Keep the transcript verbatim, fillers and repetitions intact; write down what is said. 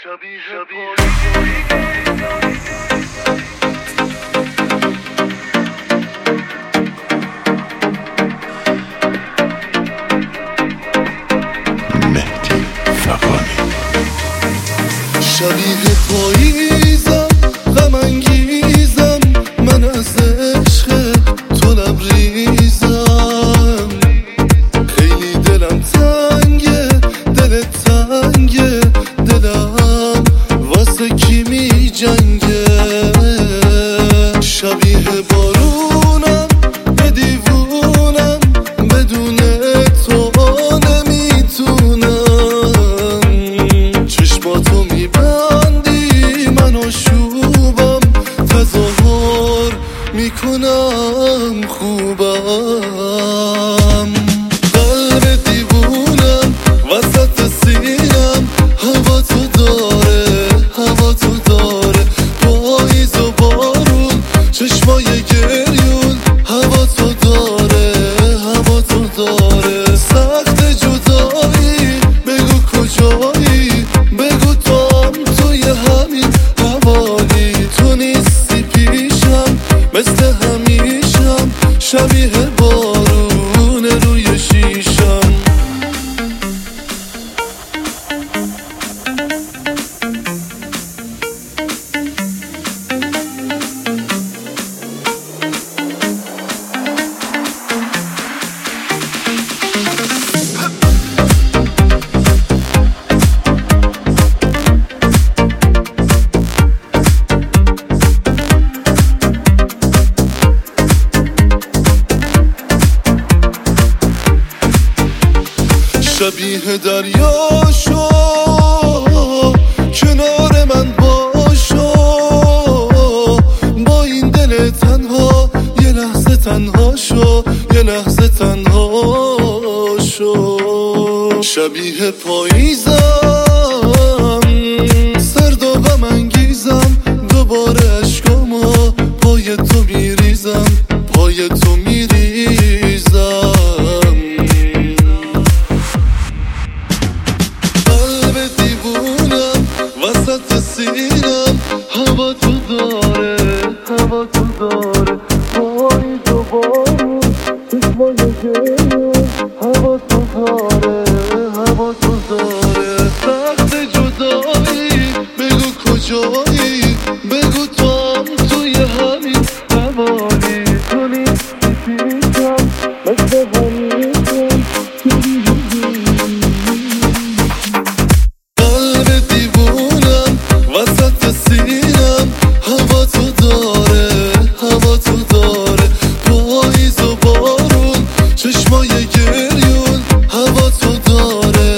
مهدی فقانی. شبیه پاییزم غم انگیزم، من از عشق تو لبریزم. خیلی دلم تنگه، دل تنگه، دلم واسه کی می جنگه. شبیه بارونم به دیوونم، بدون تو نمیتونم. چشماتو میبندی منو شوبم، تظاهر میکنم خوبم. قلب دیوونم وسط سینم، هوا تو داره، هوا تو داره. پاییز و بارون، چشمای گریون، هوا تو داره، هوا تو داره. سخت جدایی، بگو کجایی، بگو تو هم توی همین حوالی. تو نیستی پیشم مثل همیشم، شبیه بارون روی شیشم. شبیه دریا شو، کنار من باشو. با این دل تنها یه لحظه تنها شو، یه لحظه تنها شو. شبیه پاییزم سرد و غم انگیزم، دوباره عشقامو پای تو میریزم، پای تو میریزم. وسط سینم هوا تو داره، هوا تو داره. پاییز و بارون، چشمای گریون، هوا تو داره، هوا تو داره. سخت جدایی، بگو کجایی، بگو تو هم توی همین حوالی. تو نیستی پیشم مثل همیشم، وسط سینم هوا تو داره، هوا تو داره. پاییز و بارون، چشمای گریون، هوا تو داره،